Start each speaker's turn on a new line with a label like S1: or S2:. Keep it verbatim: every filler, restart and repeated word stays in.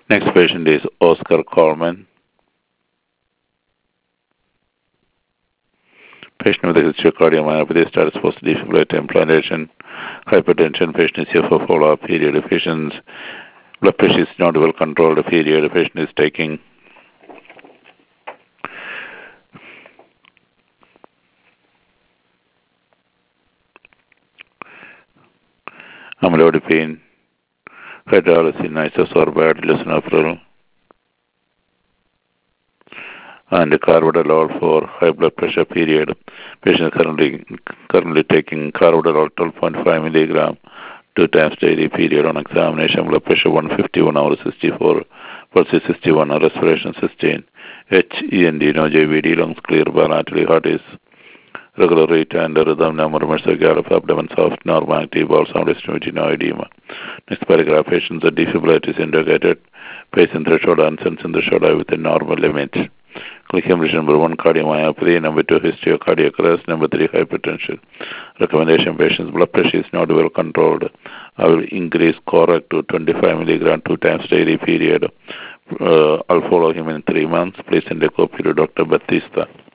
S1: Next patient is Oscar Coleman. Patient with a history of cardiomyopathy, status post defibrillator implantation, hypertension. Patient is here for follow-up period. The patient's blood pressure is not well controlled. The period the patient is taking amlodipine, hydralazine, isosorbate, lisinopril, and carvedilol for high blood pressure period. Patient is currently currently taking carvedilol twelve point five milligram two times daily period. On examination, blood pressure one fifty-one over sixty-four, pulse is sixty-one, respiration sixteen, H E N D, no J V D, lungs clear, bilaterally, heart is regular rate and rhythm, number of gallop, abdomen soft, normal active, bowel sound estimated, no edema. Next paragraph, patient's defibrillator is indicated, patient threshold and sense in the threshold within normal limits. Click number one, cardiomyopathy. Number two, history of cardiac arrest. Number three, hypertension. Recommendation: patient's blood pressure is not well controlled. I will increase Corac to twenty-five milligram two times daily period. Uh, I'll follow him in three months. Please send a copy to Doctor Batista.